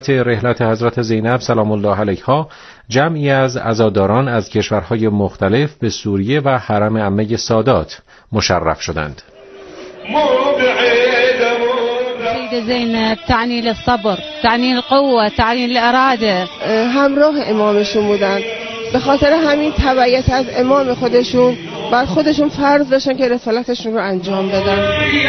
رحلت حضرت زینب سلام الله علیها جمعی از عزاداران از کشورهای مختلف به سوریه و حرم عمه سادات مشرف شدند. سيدة زینب تعنی للصبر، تعنی القوة، تعنی الاراده. همراه امامشون بودن، به خاطر همین تبعیت از امام خودشون بر خودشون فرض داشتن که رسالتشون رو انجام بدن.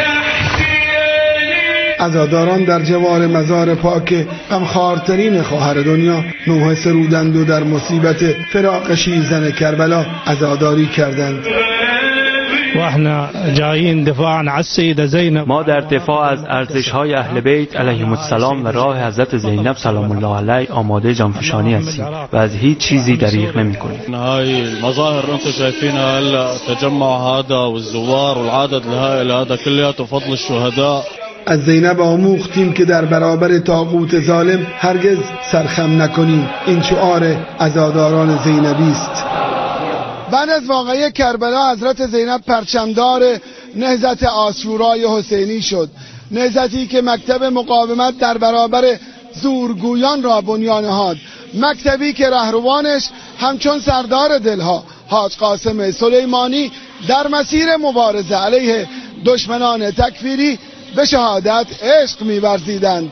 عزاداران در جوار مزار پاک غمخوارترین خواهر دنیا نوحه سرودند و در مصیبت فراق شیزن کربلا عزاداری کردند. ما در دفاع از ارزش‌های اهل بیت علیهم السلام و راه حضرت زینب سلام الله علیه آماده جانفشانی هستیم و از هیچ چیزی دریغ نمی‌کنیم. هاي المظاهر انتم شايفينها هلا التجمع هذا والزوار والعدد الهائل هذا كلياته فضل الشهداء. از زینب آموختیم که در برابر طاغوت ظالم هرگز سرخم نکنیم. این شعار عزاداران زینبی است. بعد از واقعه کربلا حضرت زینب پرچمدار نهضت عاشورای حسینی شد، نهضتی که مکتب مقاومت در برابر زورگویان را بنیان نهاد، مکتبی که رهروانش همچون سردار دلها حاج قاسم سلیمانی در مسیر مبارزه علیه دشمنان تکفیری به شهادت عشق می‌ورزیدند.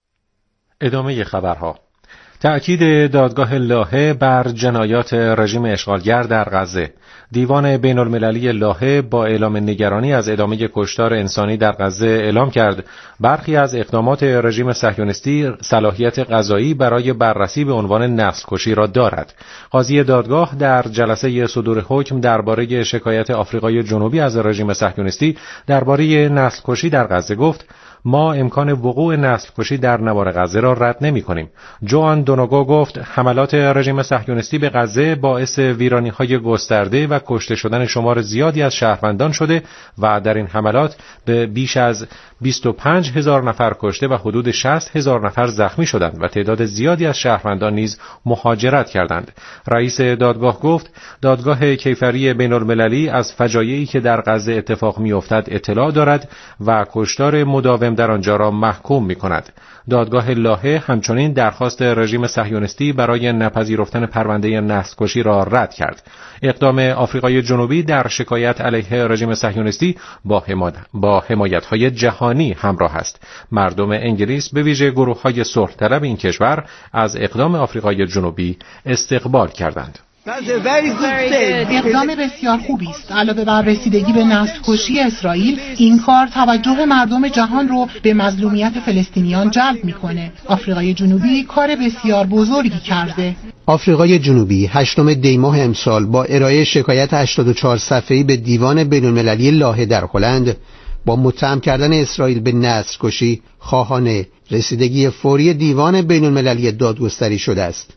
ادامه خبرها. تأکید دادگاه لاهه بر جنایات رژیم اشغالگر در غزه. دیوان بین المللی لاهه با اعلام نگرانی از ادامه کشتار انسانی در غزه اعلام کرد برخی از اقدامات رژیم صهیونیستی صلاحیت قضایی برای بررسی به عنوان نسل کشی را دارد. قاضی دادگاه در جلسه صدور حکم درباره شکایت آفریقای جنوبی از رژیم صهیونیستی درباره نسل کشی در غزه گفت: ما امکان وقوع نسل کشی در نوار غزه را رد نمی کنیم. جوان دونوگو گفت حملات رژیم صهیونیستی به غزه باعث ویرانی‌های گسترده و کشته شدن شمار زیادی از شهروندان شده و در این حملات به بیش از 25,000 نفر کشته و حدود 60,000 نفر زخمی شدند و تعداد زیادی از شهروندان نیز مهاجرت کردند. رئیس دادگاه گفت دادگاه کیفری بین المللی از فجایعی که در غزه اتفاق می‌افتد اطلاع دارد و کشتار مداوم در آنجا را محکوم می‌کند. دادگاه لاهه همچنین درخواست رژیم صهیونیستی برای نپذیرفتن پرونده نسل‌کشی را رد کرد. اقدام آفریقای جنوبی در شکایت علیه رژیم صهیونیستی با حمایت‌های جهانی همراه است. مردم انگلیس به ویژه گروه‌های صلح طلب این کشور از اقدام آفریقای جنوبی استقبال کردند. اقدام بسیار خوبی است. علاوه بر رسیدگی به نسل‌کشی اسرائیل، این کار توجه مردم جهان رو به مظلومیت فلسطینیان جلب می‌کنه. آفریقای جنوبی کار بسیار بزرگی کرده. آفریقای جنوبی 8 دی ماه امسال با ارائه شکایت 84 صفحه‌ای به دیوان بین‌المللی لاهه در هلند با متهم کردن اسرائیل به نسل‌کشی خواهان رسیدگی فوری دیوان بین‌المللی دادگستری شده است.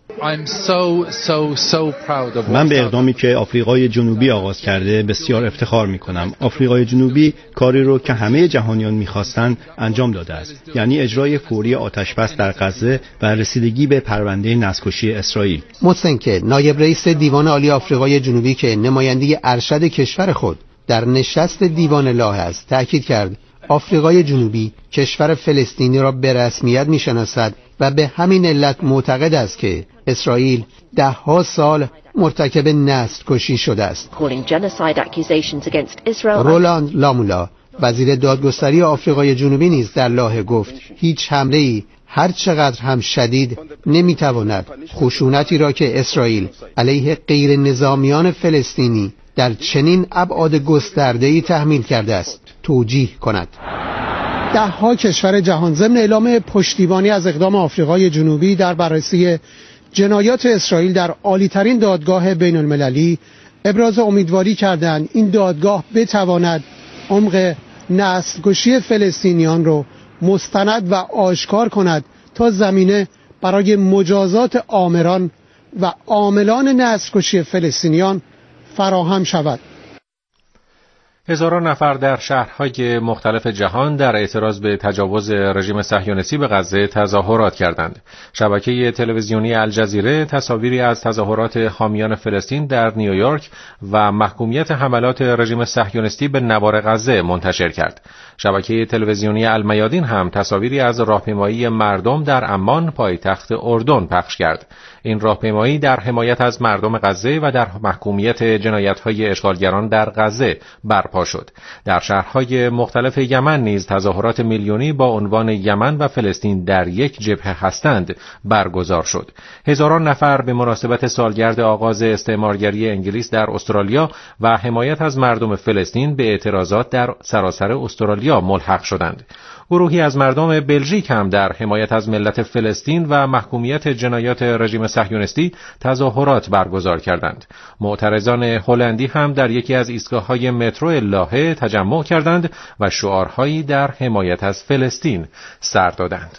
من به اقدامی که آفریقای جنوبی آغاز کرده بسیار افتخار می‌کنم. آفریقای جنوبی کاری رو که همه جهانیان می‌خواستند انجام داده است، یعنی اجرای فوری آتش‌بس در غزه و رسیدگی به پرونده نسل‌کشی اسرائیل. موتسنکه نایب رئیس دیوان عالی آفریقای جنوبی که نماینده ارشد کشور خود در نشست دیوان لاهه است تأکید کرد آفریقای جنوبی کشور فلسطینی را به رسمیت می‌شناسد و به همین علت معتقد است که اسرائیل 10 سال مرتکب نسل‌کشی شده است. رولاند لامولا وزیر دادگستری آفریقای جنوبی نیز در لاهه گفت هیچ حمله‌ای هر چقدر هم شدید نمی‌تواند خشونتی را که اسرائیل علیه غیر نظامیان فلسطینی در چنین ابعاد گسترده‌ای تحمیل کرده است توجیه کند. 10 کشور جهان ضمن اعلام پشتیبانی از اقدام آفریقای جنوبی در بررسی جنایات اسرائیل در عالی‌ترین دادگاه بین المللی ابراز امیدواری کردند این دادگاه بتواند عمق نسل‌کشی فلسطینیان را مستند و آشکار کند تا زمینه برای مجازات آمران و و عاملان نسل‌کشی فلسطینیان فراهم شود. هزاران نفر در شهرهای مختلف جهان در اعتراض به تجاوز رژیم صهیونیستی به غزه تظاهرات کردند. شبکه تلویزیونی الجزیره تصاویری از تظاهرات حامیان فلسطین در نیویورک و محکومیت حملات رژیم صهیونیستی به نوار غزه منتشر کرد. شبکه تلویزیونی المیادین هم تصاویری از راهپیمایی مردم در عمان پایتخت اردن پخش کرد. این راهپیمایی در حمایت از مردم غزه و در محکومیت جنایت‌های اشغالگران در غزه برپا شد. در شهرهای مختلف یمن نیز تظاهرات میلیونی با عنوان یمن و فلسطین در یک جبهه هستند برگزار شد. هزاران نفر به مناسبت سالگرد آغاز استعمارگری انگلیس در استرالیا و حمایت از مردم فلسطین به اعتراضات در سراسر استرالیا ملحق شدند. گروهی از مردم بلژیک هم در حمایت از ملت فلسطین و محکومیت جنایات رژیم صهیونیستی تظاهرات برگزار کردند. معترضان هلندی هم در یکی از ایستگاه‌های مترو لاهه تجمع کردند و شعارهایی در حمایت از فلسطین سر دادند.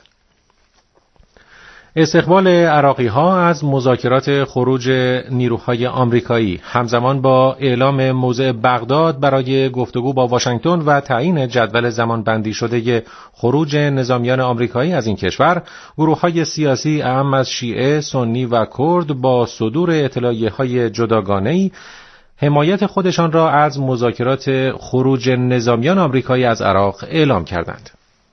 استقبال عراقی‌ها از مذاکرات خروج نیروهای آمریکایی همزمان با اعلام موضع بغداد برای گفتگو با واشنگتن و تعیین جدول زمانبندی شده خروج نظامیان آمریکایی از این کشور، گروه‌های سیاسی اعم از شیعه، سنی و کرد با صدور اطلاعیه‌های جداگانه‌ای حمایت خودشان را از مذاکرات خروج نظامیان آمریکایی از عراق اعلام کردند.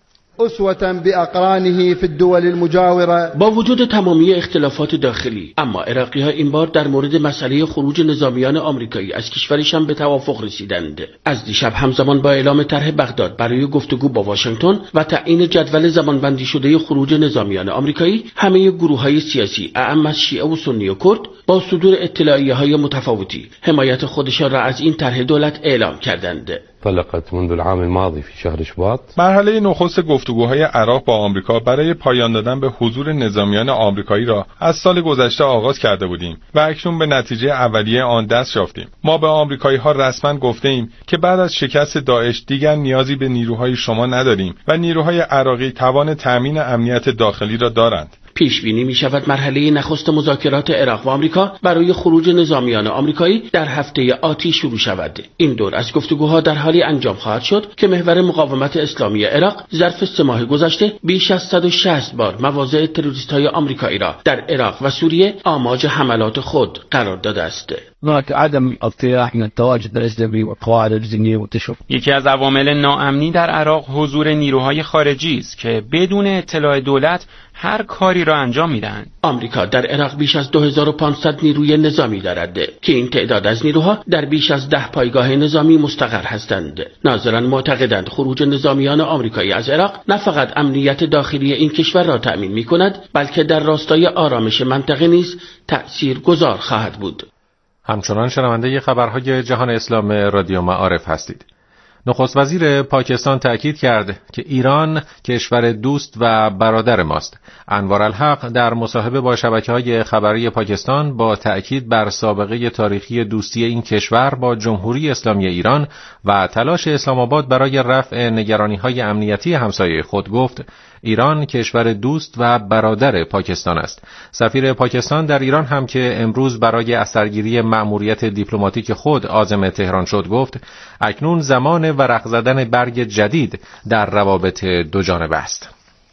أسوة بأقرانه في الدول المجاورة. با وجود تمامی اختلافات داخلی، اما عراقی‌ها این بار در مورد مسئله خروج نظامیان آمریکایی از کشورشان به توافق رسیدند. از دیشب همزمان با اعلام طرح بغداد برای گفتگو با واشنگتن و تعیین جدول زمانبندی شده خروج نظامیان آمریکایی، همه گروه‌های سیاسی اعم از شیعه و سنی و کرد با صدور اطلاعیه‌های متفاوتی حمایت خودشان را از این طرح دولت اعلام کردند. طلقت منذ العام الماضي في شهر شباط. مرحله نخست گفتگوهای عراق با آمریکا برای پایان دادن به حضور نظامیان آمریکایی را از سال گذشته آغاز کرده بودیم و اکنون به نتیجه اولیه آن دست یافتیم. ما به آمریکایی‌ها رسما گفته‌ایم که بعد از شکست داعش دیگر نیازی به نیروهای شما نداریم و نیروهای عراقی توان تأمین امنیت داخلی را دارند. پیش بینی می شود مرحله نخست مذاکرات عراق و آمریکا برای خروج نظامیان آمریکایی در هفته آتی شروع شود. این دور از گفتگوها در حالی انجام خواهد شد که محور مقاومت اسلامی عراق ظرف 3 ماه گذشته بیش از 160 بار مواضع تروریست‌های آمریکایی را در عراق و سوریه آماج حملات خود قرار داده است. عدم اطلاع من التواجد الاسلامي والقواعد الجنيه والتشوف. یکی از عوامل ناامنی در عراق حضور نیروهای خارجی است که بدون اطلاع دولت هر کاری را انجام میدهند. آمریکا در عراق بیش از 2500 نیروی نظامی دارد که این تعداد از نیروها در بیش از 10 پایگاه نظامی مستقر هستند. ناظران معتقدند خروج نظامیان آمریکایی از عراق نه فقط امنیت داخلی این کشور را تأمین می‌کند، بلکه در راستای آرامش منطقه نیز تأثیرگذار خواهد بود. همچنان شنونده خبرهای جهان اسلام رادیو معارف هستید. نخست وزیر پاکستان تأکید کرد که ایران کشور دوست و برادر ماست. انوارالحق در مصاحبه با شبکه‌های خبری پاکستان با تأکید بر سابقه تاریخی دوستی این کشور با جمهوری اسلامی ایران و تلاش اسلام آباد برای رفع نگرانی‌های امنیتی همسایه خود گفت ایران کشور دوست و برادر پاکستان است. سفیر پاکستان در ایران هم که امروز برای اثرگیری مأموریت دیپلماتیک خود عازم تهران شد گفت اکنون زمان ورق زدن برگ جدید در روابط دو جانبه است.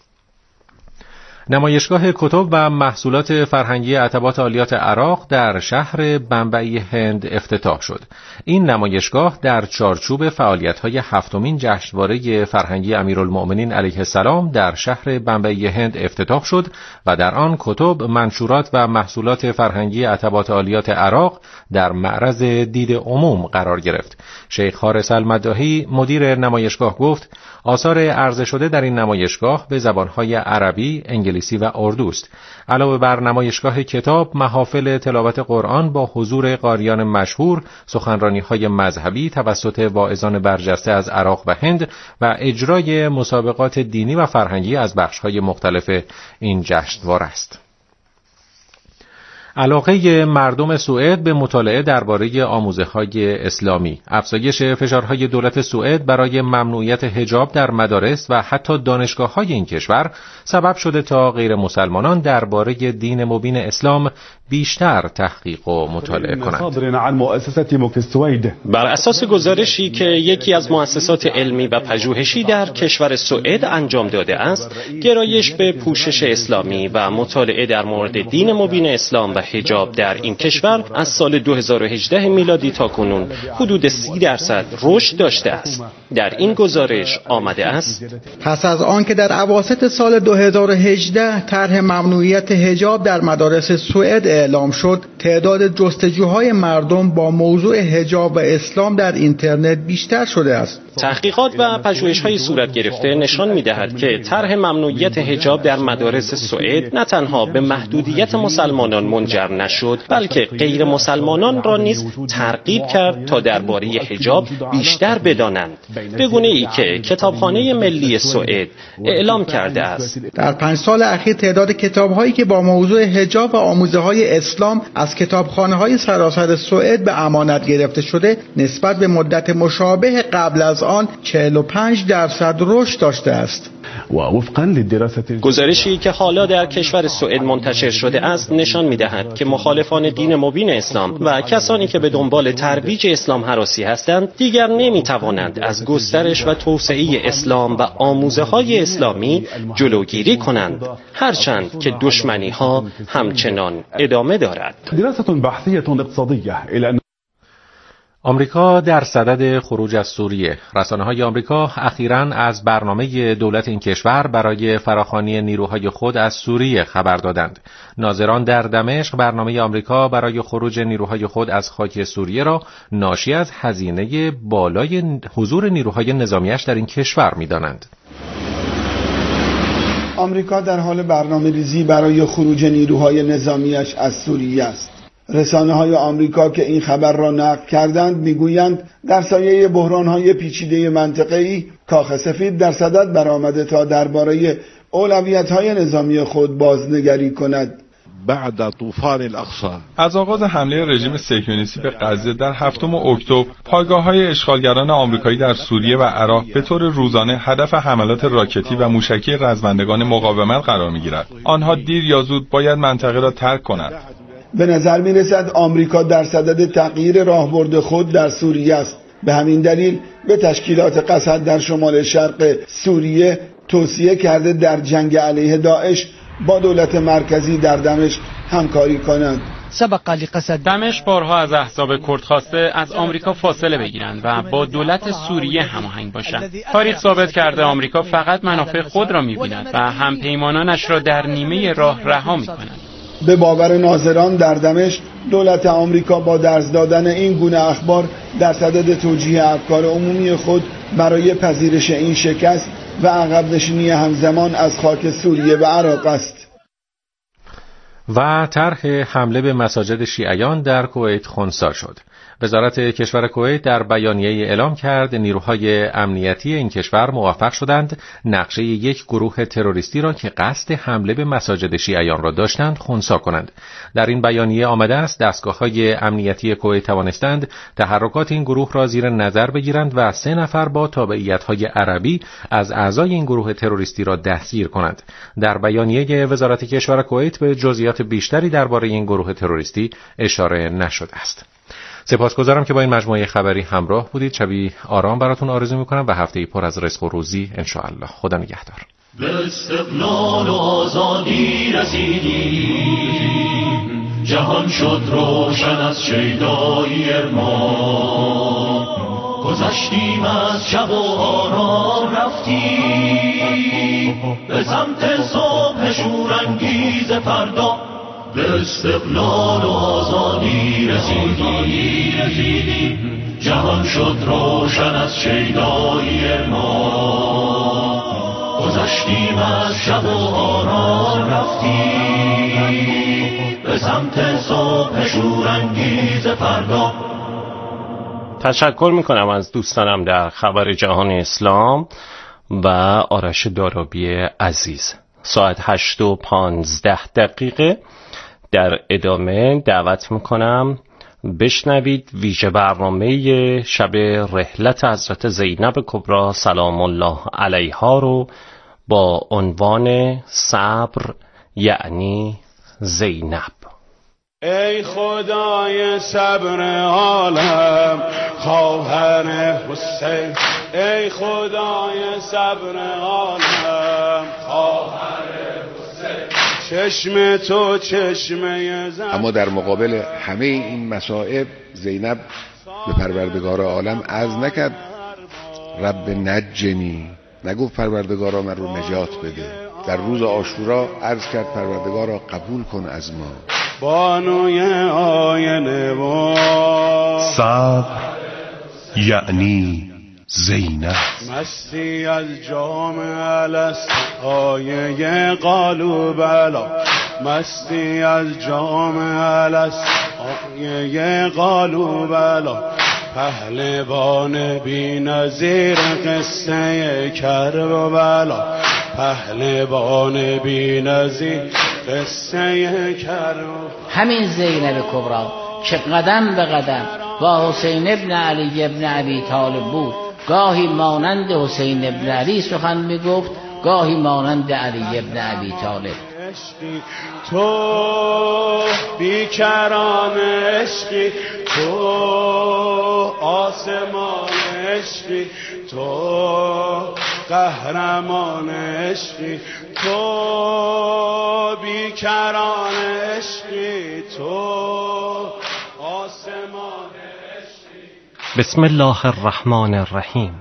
نمایشگاه کتب و محصولات فرهنگی عتبات عالیات عراق در شهر بمبئی هند افتتاح شد. این نمایشگاه در چارچوب فعالیت‌های 7مین جشنواره فرهنگی امیرالمؤمنین علیه السلام در شهر بمبئی هند افتتاح شد و در آن کتب، منشورات و محصولات فرهنگی عتبات عالیات عراق در معرض دید عموم قرار گرفت. شیخ حارس المداحی مدیر نمایشگاه گفت آثار عرضه شده در این نمایشگاه به زبان‌های عربی، انگلیسی و اردو است. علاوه بر نمایشگاه کتاب، محافل تلاوت قرآن با حضور قاریان مشهور، سخنرانی‌های مذهبی توسط واعظان برجسته از عراق و هند و اجرای مسابقات دینی و فرهنگی از بخش‌های مختلف این جشنواره است. علاقه مردم سوئد به مطالعه درباره آموزه‌های اسلامی، افزایش فشارهای دولت سوئد برای ممنوعیت حجاب در مدارس و حتی دانشگاه‌های این کشور سبب شده تا غیر مسلمانان درباره دین مبین اسلام بیشتر تحقیق و مطالعه کنند. بر اساس گزارشی که یکی از مؤسسات علمی و پژوهشی در کشور سوئد انجام داده است، گرایش به پوشش اسلامی و مطالعه در مورد دین مبین اسلام و حجاب در این کشور از سال 2018 میلادی تا کنون حدود 30% رشد داشته است. در این گزارش آمده است: پس از آن که در اواسط سال 2018 طرح ممنوعیت حجاب در مدارس سوئد اعلام شد، تعداد جستجوهای مردم با موضوع حجاب و اسلام در اینترنت بیشتر شده است. تحقیقات و پژوهش‌های صورت گرفته نشان می‌دهد که طرح ممنوعیت حجاب در مدارس سوئد نه تنها به محدودیت مسلمانان منجر نشد، بلکه غیر مسلمانان را نیز ترغیب کرد تا درباره حجاب بیشتر بدانند، به گونه‌ای که کتابخانه ملی سوئد اعلام کرده است. در 5 سال اخیر تعداد کتاب‌هایی که با موضوع حجاب و آموزه‌های اسلام از کتابخانه‌های سراسر سوئد به امانت گرفته شده نسبت به مدت مشابه قبل از آن 45% رشد داشته است. گزارشی که حالا در کشور سوئد منتشر شده است نشان می‌دهد که مخالفان دین مبین اسلام و کسانی که به دنبال ترویج اسلام هراسی هستند دیگر نمی‌توانند از گسترش و توسعه اسلام و آموزه‌های اسلامی جلوگیری کنند، هرچند که دشمنی‌ها همچنان ادامه دارد. آمریکا در صدد خروج از سوریه. رسانه‌های آمریکا اخیراً از برنامه دولت این کشور برای فراخوانی نیروهای خود از سوریه خبر دادند. ناظران در دمشق برنامه آمریکا برای خروج نیروهای خود از خاک سوریه را ناشی از هزینه بالای حضور نیروهای نظامیش در این کشور می‌دانند. آمریکا در حال برنامه‌ریزی برای خروج نیروهای نظامیش از سوریه است. رسانه‌های آمریکا که این خبر را نقل کردند میگویند در سایه بحران‌های پیچیده منطقه‌ای کاخ سفید در صدد برآمده تا درباره اولویت‌های نظامی خود بازنگری کند. بعد طوفان الاقصی از آغاز حمله رژیم صهیونیستی به غزه در 7 اکتبر پایگاه‌های اشغالگران آمریکایی در سوریه و عراق به طور روزانه هدف حملات راکتی و موشکی رزمندگان مقاومت قرار می‌گیرد. آنها دیر یا زود باید منطقه را ترک کنند. به نظر می‌رسد آمریکا در صدد تغییر راهبرد خود در سوریه است. به همین دلیل به تشکیلات قسد در شمال شرق سوریه توصیه کرده در جنگ علیه داعش با دولت مرکزی در دمشق همکاری کنند. دمشق بارها از احزاب کرد خواسته از آمریکا فاصله بگیرند و با دولت سوریه هماهنگ باشند. تاریخ ثابت کرده آمریکا فقط منافع خود را می‌بیند و همپیمانانش را در نیمه راه رها می‌کند. به باور ناظران در دمشق دولت آمریکا با درز دادن این گونه اخبار در صدد توجیه افکار عمومی خود برای پذیرش این شکست و عقب نشینی همزمان از خاک سوریه و عراق است. و طرح حمله به مساجد شیعیان در کویت خنثی شد. وزارت کشور کویت در بیانیه‌ای اعلام کرد نیروهای امنیتی این کشور موفق شدند نقشه یک گروه تروریستی را که قصد حمله به مساجد شیعیان را داشتند خنثی کنند. در این بیانیه آمده است دستگاه‌های امنیتی کویت توانستند تحرکات این گروه را زیر نظر بگیرند و 3 نفر با تابعیت‌های عربی از اعضای این گروه تروریستی را دستگیر کنند. در بیانیه وزارت کشور کویت به جزئیات بیشتری درباره این گروه تروریستی اشاره نشده است. سپاسگزارم که با این مجموعه خبری همراه بودید. شبی آرام براتون آرزو میکنم و هفته‌ای پر از رزق و روزی انشاءالله. خدا نگهدار. به استقلال و آزادی رسیدیم، جهان شد روشن از شیدایی ارمان، گذشتیم از شب و آرام رفتیم به سمت صبح شورانگیز فردا. به استقلال و آزادی رسیدیم، جهان شد روشن از شیدایی ارمان، گذشتیم از شب و آرام رفتیم به سمت صبح شورانگیز فردا. تشکر میکنم از دوستانم در خبر جهان اسلام و آرش دارابی عزیز. ساعت 8:15 در ادامه دعوت میکنم بشنوید ویژه برنامه شب رحلت حضرت زینب کبری سلام الله علیها رو با عنوان صبر یعنی زینب. ای خدای صبر عالم خواهر حسین، ای خدای صبر عالم خواهر حسین، چشم تو چشمه زن. اما در مقابل همه این مصائب زینب به پروردگار عالم عرض نکرد رب نجنی، نگفت پروردگارا من رو نجات بده. در روز عاشورا عرض کرد پروردگارا قبول کن از ما. بانوی آینه و صبر یعنی زینب، مستی از جام الست آیه قالو بلا، مستی از جام الست آیه قالو بلا، پهلوان بی نظیر قصه کربلا، پهلوان بی نظیر قصه کربلا. همین زینب کبری که قدم به قدم با حسین ابن علی ابن ابی طالب بود، گاهی مانند حسین ابن علی سخن میگفت، گاهی مانند علی ابن ابی طالب. تو بیکران عشقی، تو آسمان عشقی، تو قهرمان عشقی، تو بیکران عشقی، تو آسمان عشقی. بسم الله الرحمن الرحیم.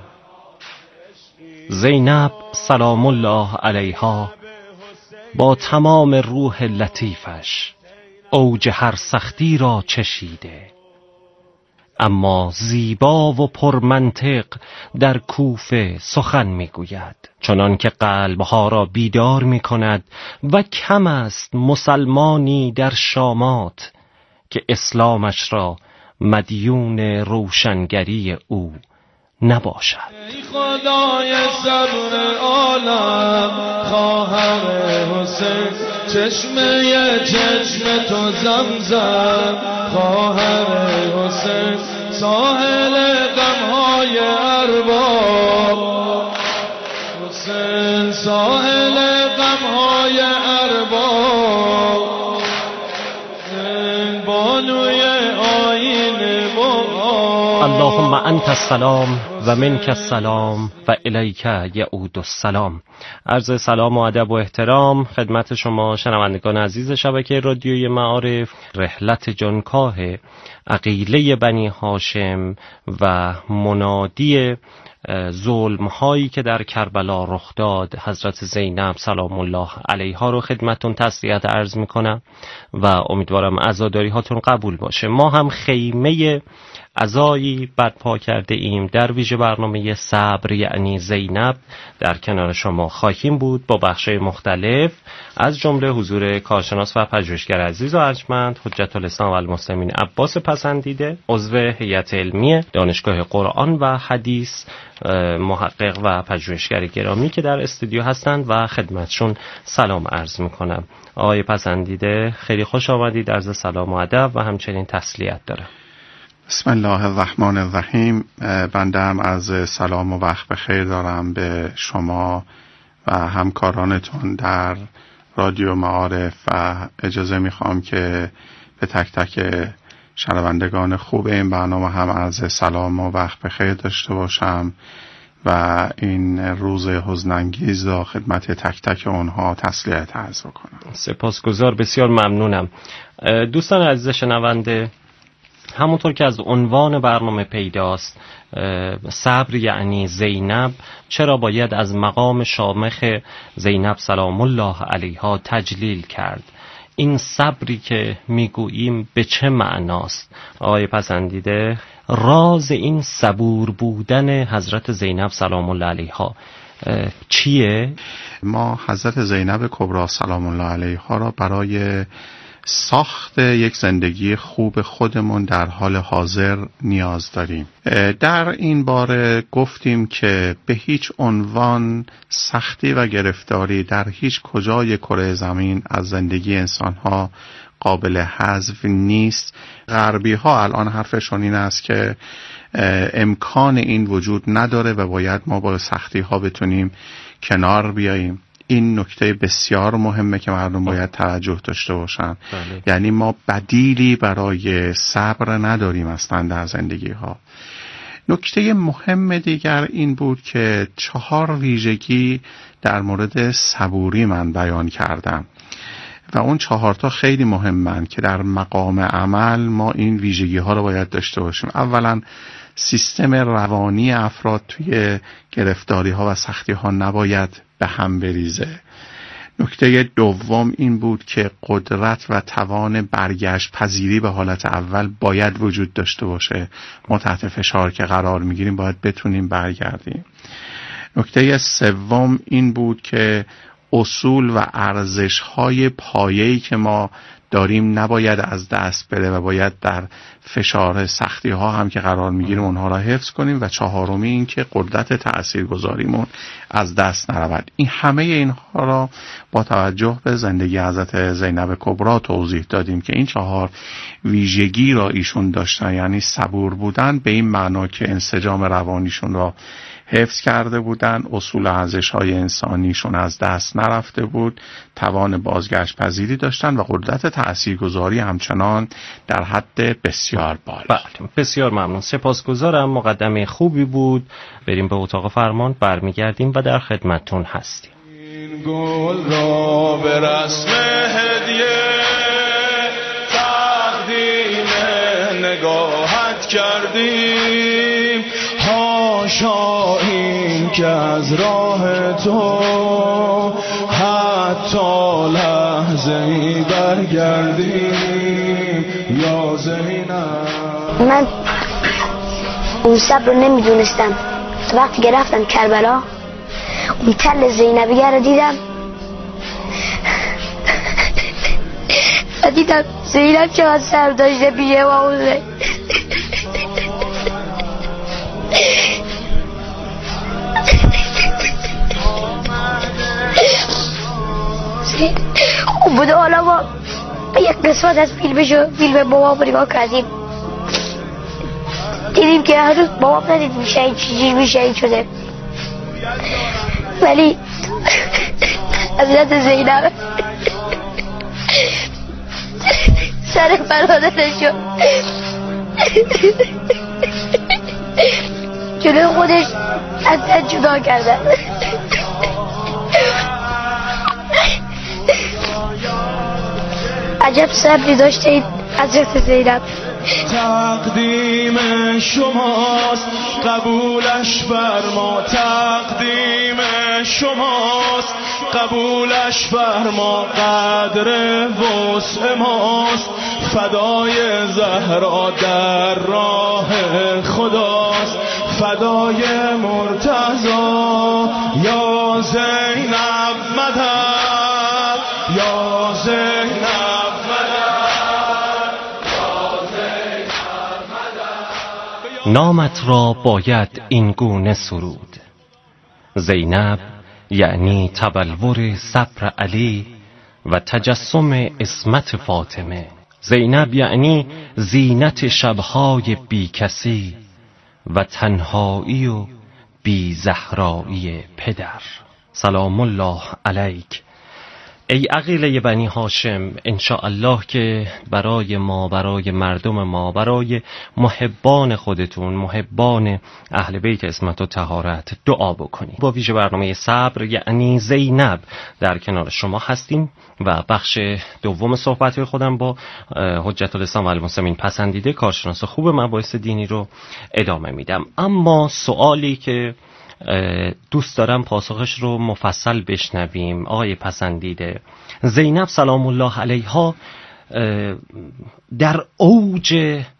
زینب سلام الله علیها با تمام روح لطیفش اوج هر سختی را چشیده، اما زیبا و پرمنطق در کوفه سخن میگوید، چنان که قلبها را بیدار میکند و کم است مسلمانی در شامات که اسلامش را مدیون روشنگری او نباشد. ای خدای صبر عالم خواهر حسین، چشم تو زمزم خواهر حسین، ساحل غمهای ارباب حسین، ساحل غمهای ارباب، بانوی آینه اللهم انت السلام و منک السلام و الیک یعود السلام. عرض سلام و ادب و احترام خدمت شما شنوندگان عزیز شبکه رادیوی معارف. رحلت جانکاه عقیله بنی هاشم و منادی ظلم هایی که در کربلا رخ داد حضرت زینب سلام الله علیها رو خدمتون تسلیت عرض میکنم و امیدوارم عزاداری هاتون قبول باشه. ما هم خیمه عزایی برپا کرده ایم در ویژه برنامه صبر یعنی زینب. در کنار شما خواهیم بود با بخش‌های مختلف، از جمله حضور کارشناس و پژوهشگر عزیز و ارجمند حجت الاسلام و المسلمین عباس پسندیده، عضو هیئت علمی دانشگاه قرآن و حدیث، محقق و پژوهشگر گرامی که در استودیو هستند و خدمتشون سلام عرض میکنم. آقای پسندیده خیلی خوش آمدید، عرض سلام و ادب و همچنین تسلیت دارم. بسم الله الرحمن الرحیم. بنده هم از سلام و وقت بخیر دارم به شما و همکارانتون در رادیو معارف و اجازه میخوام که به تک تک شنوندگان خوب این برنامه هم از سلام و وقت بخیر داشته باشم و این روز حزن‌انگیز را خدمت تک تک اونها تسلیت عرض بکنم. سپاسگزار، بسیار ممنونم. دوستان عزیز شنونده، همونطور که از عنوان برنامه پیداست، صبر یعنی زینب، چرا باید از مقام شامخ زینب سلام الله علیها تجلیل کرد؟ این صبری که میگوییم به چه معناست؟ آقای پسندیده، راز این صبور بودن حضرت زینب سلام الله علیها چیه؟ ما حضرت زینب کبری سلام الله علیها را برای ساخت یک زندگی خوب خودمون در حال حاضر نیاز داریم. در این باره گفتیم که به هیچ عنوان سختی و گرفتاری در هیچ کجای کره زمین از زندگی انسان‌ها قابل حذف نیست. غربی ها الان حرفشون این است که امکان این وجود نداره و باید ما با سختی ها بتونیم کنار بیاییم. این نکته بسیار مهمه که مردم باید توجه داشته باشن. یعنی ما بدیلی برای صبر نداریم اصلا در زندگی ها. نکته مهم دیگر این بود که 4 ویژگی در مورد صبوری من بیان کردم و اون 4 تا خیلی مهمن که در مقام عمل ما این ویژگی ها رو باید داشته باشیم. اولا سیستم روانی افراد توی گرفتاری ها و سختی ها نباید به هم بریزه. نکته دوم این بود که قدرت و توان برگشت پذیری به حالت اول باید وجود داشته باشه. ما تحت فشار که قرار میگیریم باید بتونیم برگردیم. نکته سوم این بود که اصول و ارزش‌های پایه‌ای که ما داریم نباید از دست بره و باید در فشار سختی‌ها هم که قرار میگیریم اونها را حفظ کنیم. و چهارمی این که قدرت تاثیرگذاریمون از دست نرود. این همه اینها را با توجه به زندگی حضرت زینب کبری توضیح دادیم که این 4 ویژگی را ایشون داشتن، یعنی صبور بودن به این معنا که انسجام روانیشون را حفظ کرده بودن، اصول و ارزش‌های انسانیشون از دست نرفته بود، توان بازگشت پذیری داشتن و قدرت تاثیرگذاری همچنان در حد بسیار بالا. بله، بسیار ممنون، سپاسگزارم. مقدمه خوبی بود. بریم به اتاق فرمان، برمیگردیم و در خدمتتون هستیم. این گل را به رسم هدیه تقدیم نگاهت کردیم، هاشا این که از راه تو حتی لحظه‌ای برگردیم یا زینب. من اون صبر رو نمیدونستم. وقتی که رفتم کربلا اون تل زینبیه رو دیدم و دیدم زینب چقدر سر داشته بیه و اونه. خوب بوده. حالا ما به یک قسمت از فیلم بابا نگاه کردیم، دیدیم که هنوز بابا ندید میشه این چیزی میشه این شده، ولی حضرت زینب سر برادرشو جلوی خودش از تن جدا کردن. عجب صبری داشته این حضرت زینب. تقدیم شماست قبولش فرما، تقدیم شماست قبولش فرما، قدر وسع ماست فدای زهرا در راه خداست، فدای مرتضی یا زینب مدد، یا زینب مدد. نامت را باید این گونه سرود. زینب یعنی تبلور صبر علی و تجسم عصمت فاطمه. زینب یعنی زینت شبهای بی کسی و تنهایی و بی زهرایی پدر. سلام الله علیک ای عقیله بنی هاشم. انشاءالله که برای ما، برای مردم ما، برای محبان خودتون، محبان اهل بیت عصمت و طهارت دعا بکنید. با ویژه برنامه صبر یعنی زینب در کنار شما هستیم و بخش دوم صحبت خودم با حجت الاسلام و المسلمین پسندیده کارشناس خوب مباحث دینی رو ادامه میدم. اما سوالی که دوست دارم پاسخش رو مفصل بشنویم، آقای پسندیده، زینب سلام الله علیها در اوج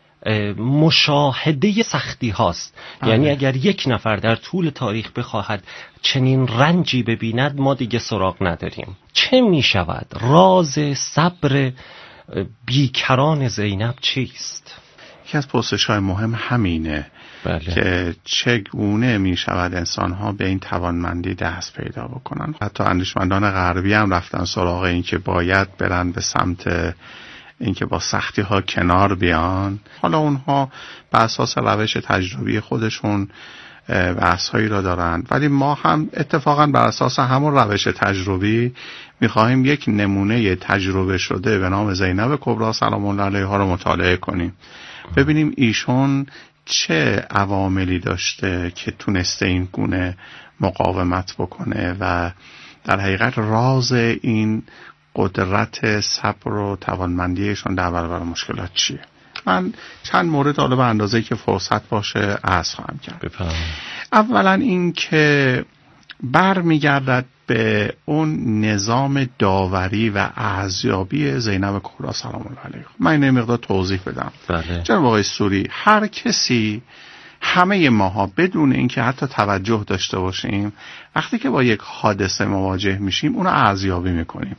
مشاهده سختی هاست. یعنی اگر یک نفر در طول تاریخ بخواهد چنین رنجی ببیند ما دیگه سراغ نداریم. چه می شود راز صبر بیکران زینب چیست؟ یکی از پرسش‌های مهم همینه. بله. که چگونه می شود انسان ها به این توانمندی دست پیدا بکنن. حتی اندیشمندان غربی هم رفتن سراغ این که باید برن به سمت اینکه با سختی ها کنار بیان. حالا اونها بر اساس روش تجربی خودشون بحث‌هایی را دارند، ولی ما هم اتفاقا بر اساس همون روش تجربی می‌خواهیم یک نمونه تجربه شده به نام زینب کبری سلام الله علیها رو مطالعه کنیم، ببینیم ایشون چه عواملی داشته که تونسته این گونه مقاومت بکنه و در حقیقت راز این قدرت صبر و توانمندیشون در برابر مشکلات چیه. من چند مورد حالا به اندازه‌ای که فرصت باشه عرض خواهم کرد. اولا این که برمیگردد به اون نظام داوری و ارزیابی زینب کبری سلام الله علیها. من این مقدار توضیح بدم. جناب آقای سوری، هر کسی، همه ماها بدون اینکه حتی توجه داشته باشیم وقتی که با یک حادثه مواجه میشیم اونو ارزیابی میکنیم.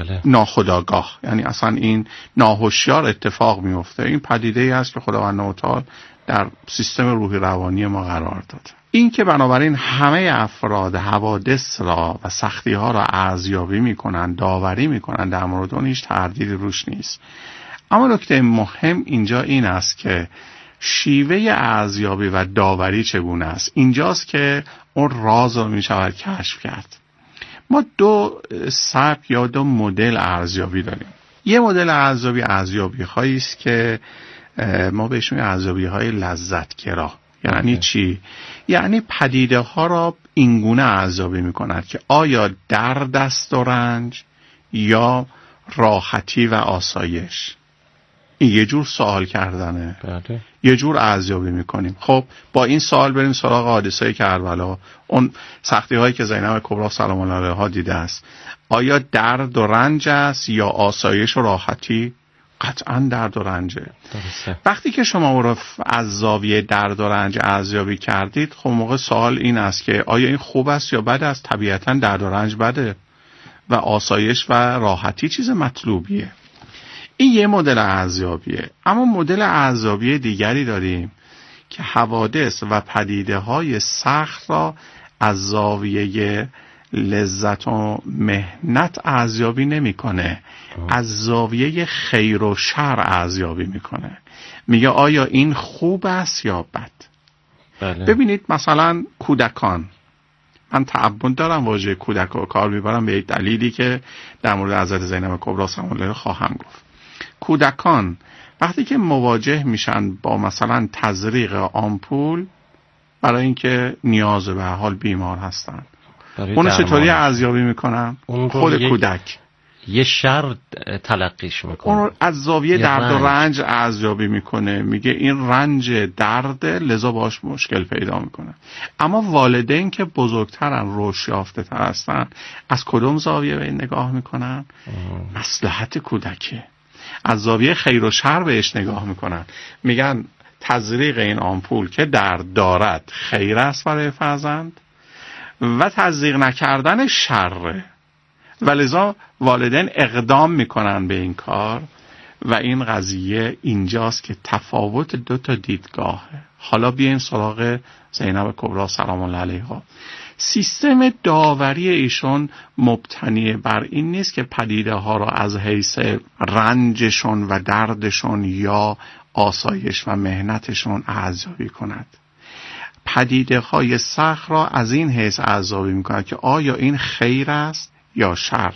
ناخودآگاه، یعنی اصلا این ناهوشیار اتفاق میفته. این پدیده ای است که خداوند متعال در سیستم روحی روانی ما قرار داده. این که بنابراین همه افراد حوادث را و سختی ها را ارزیابی میکنن، داوری میکنن، در مورد اون هیچ تردیدی روش نیست. اما نکته مهم اینجا این است که شیوه ارزیابی و داوری چگونه است. اینجاست که اون راز رو میشود کشف کرد. ما دو سبک یا دو مدل ارزیابی داریم. یه مدل ارزیابی هایی است که ما بهش میگیم ارزیابی های لذتگرا. یعنی چی؟ یعنی پدیده ها را اینگونه ارزیابی میکند که آیا درد است و رنج یا راحتی و آسایش. این یه جور سوال کردنه. یه جور ارزیابی میکنیم. خب با این سوال بریم سراغ حادثه کربلا، اون سختی هایی که زینب کبری سلام الله علیها دیده است. آیا درد و رنج است یا آسایش و راحتی؟ قطعا درد و رنجه. وقتی که شما او را از زاویه درد و رنج ارزیابی کردید، خب موقع سوال این است که آیا این خوب است یا بد است؟ طبیعتا درد و رنج بده و آسایش و راحتی چیز مطلوبیه. این یه مدل ارزیابیه. اما مدل ارزیابی دیگری داریم که حوادث و پدیده های سخت را از زاویه لذت و مهنت ارزیابی نمیکنه، از زاویه خیر و شر ارزیابی میکنه. میگه آیا این خوب است یا بد؟ ببینید مثلا کودکان، من تعبد دارم واژه کودک رو کار میبرم به یک دلیلی که در مورد حضرت زینب کبری سلام الله علیها خواهم گفت. کودکان وقتی که مواجه میشن با مثلا تزریق آمپول برای اینکه نیاز به حال بیمار هستن، اونو چطوری ارزیابی میکنن؟ خود کودک یه شر تلقیش میکنه، اونو از زاویه درد و رنج ارزیابی میکنه، میگه این رنج درد لذا باش مشکل پیدا میکنه. اما والدین که بزرگترن، رشد یافته تر هستن، از کدوم زاویه به این نگاه میکنن؟ مصلحت کودکه. از زاویه خیر و شر بهش نگاه میکنن، میگن تزریق این آمپول که درد دارد خیر است برای فرزند و تزریق نکردن شره، ولذا والدین اقدام میکنن به این کار. و این قضیه اینجاست که تفاوت دو تا دیدگاهه. حالا بیایم سراغ زینب کبری سلام الله علیها. سیستم داوری ایشون مبتنی بر این نیست که پدیده ها را از حیث رنجشون و دردشون یا آسایش و مهنتشون ارزیابی کند. پدیده های سخت را از این حیث ارزیابی میکند که آیا این خیر است یا شر،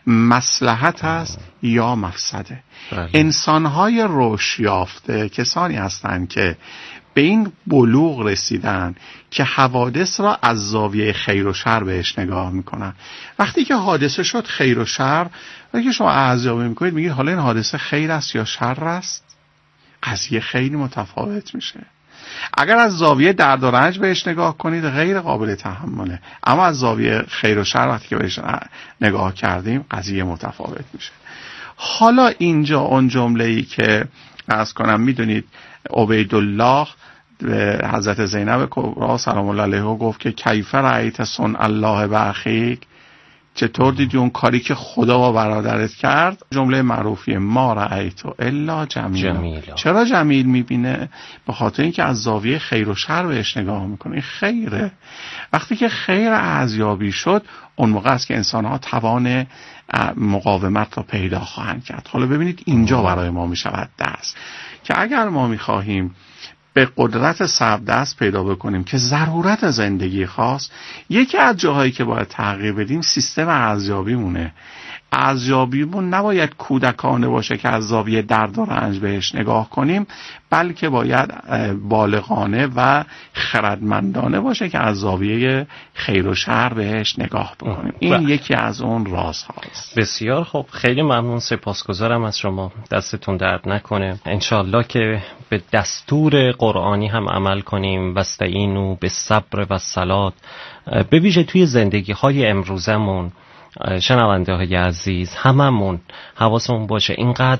مصلحت است یا مفسده. انسان‌های رشد یافته کسانی هستند که به این بلوغ رسیدن که حوادث را از زاویه خیر و شر بهش نگاه میکنن. وقتی که حادثه شد خیر و شر، وقتی که شما ارزیابی میکنید میگید حالا این حادثه خیر است یا شر است، قضیه خیلی متفاوت میشه. اگر از زاویه درد و رنج بهش نگاه کنید غیر قابل تحمله، اما از زاویه خیر و شر وقتی که بهش نگاه کردیم قضیه متفاوت میشه. حالا اینجا اون جمله‌ای که عرض کنم، میدونید عبیدالله حضرت زینب کبری سلام الله علیها گفت که کیف رأیت صنع الله باخیک، چطور دیدی اون کاری که خدا با برادرت کرد؟ جمله معروفی ما رأیت الا جمیلا. چرا جمیل میبینه؟ به خاطر اینکه از زاویه خیر و شر بهش نگاه میکنه. این خیره. وقتی که خیر ارزیابی شد، اون موقع است که انسان‌ها توان مقاومت را پیدا خواهند کرد. حالا ببینید اینجا برای ما میشود درس که اگر ما میخواهیم به قدرت صبر دست پیدا بکنیم که ضرورت زندگی خاص، یکی از جاهایی که باید تغییر بدیم سیستم ارزیابی مونه. ارزیابیمون نباید کودکانه باشه که از زاویه درد و رنج بهش نگاه کنیم، بلکه باید بالغانه و خردمندانه باشه که از زاویه خیر و شر بهش نگاه بکنیم. این یکی از اون رازهاست. بسیار خوب، خیلی ممنون، سپاسگزارم از شما. دستتون درد نکنه. انشالله که به دستور قرآنی هم عمل کنیم. واستعینوا بالصبر والصلاة. به ویژه توی زندگی های امروزمون شنونده های عزیز، هممون حواسمون باشه اینقدر